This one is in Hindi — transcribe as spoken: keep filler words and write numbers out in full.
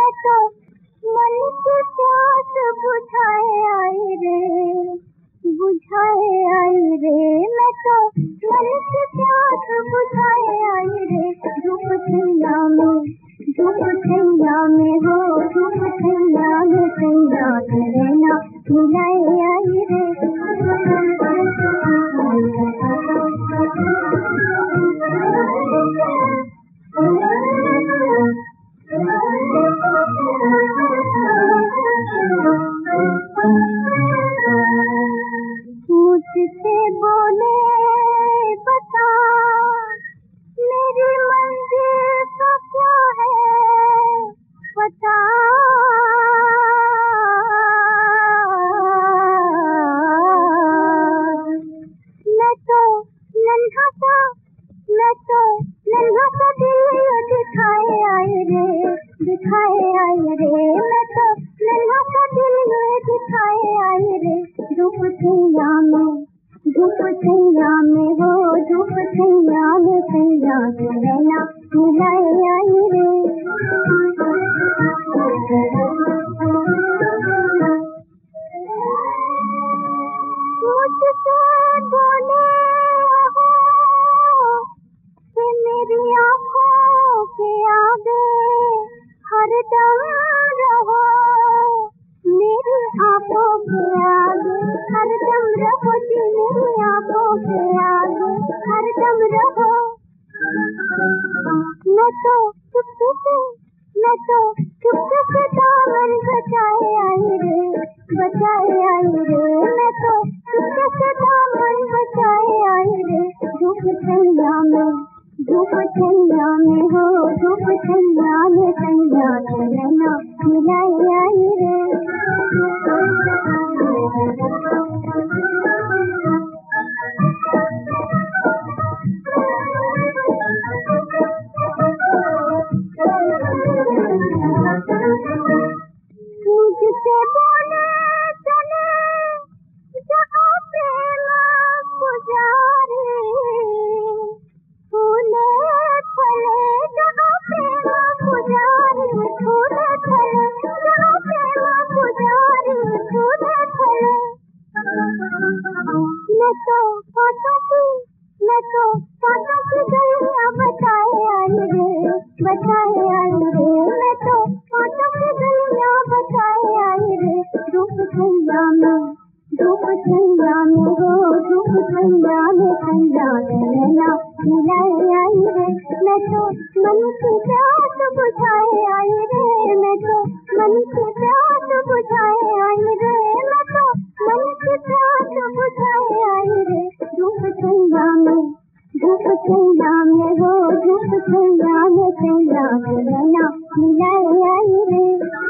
मैं तो मन की प्यास बुझाए आई रे, बुझाए आई रे। मैं तो मन की प्यास बुझाए आई रे। धूप छैया में, धूप छैया में हो, धूप छैया में छैया रहना मिलाए आई रे। मुझसे बोले बता मेरी मंजिल का क्या है पता। मैं तो नन्हा सा, मैं तो नन्हा सा दिल दिखाए आई रे, दिखाए आई रे। मैं तो नन्हा सा दिल दिखाए आई रे। धूप छैया में, धूप छैया में हो, धूप छैया में छैया रहना मिलाए आई रे। मुझसे बोले हो कि मेरी आँखों के आगे हरदम रहो, मेरी आँखों के आगे हरदम रहो जी, मेरी आँखों के आगे हरदम रहो। मैं तो चुपके से, मैं तो चुपके से दामन बचाए आई रे, बचाए आई रे। मैं तो चुपके से दामन बचाए आई रे। धूप छैया में, धूप छैया में हो, धूप छैया में छैया रहना मिलाए आई रे। मुझसे बोले चले जहाँ प्रेम पुजारी, फूले फले जहाँ प्रेम पुजारी, फूले फले जहाँ प्रेम पुजारी, फूले फले। मैं तो कांटों की, मैं तो कांटों की गलियाँ बचाए आई रे, बचाए आई रे। मैं तो कांटों की गलियाँ बचाए आई रे। धूप छैया में, धूप छैया में हो, धूप छैया में छैया रहना मिलाए आई रे। मैं तो मन की प्यास बुझाए आई रे, मैं तो मन की प्यास बुझाए आई रे। मैं तो मन की प्यास बुझाए आई रे। धूप छैया में, धूप छैया में हो, धूप छैया में छैया रहना मिलाए आई रे।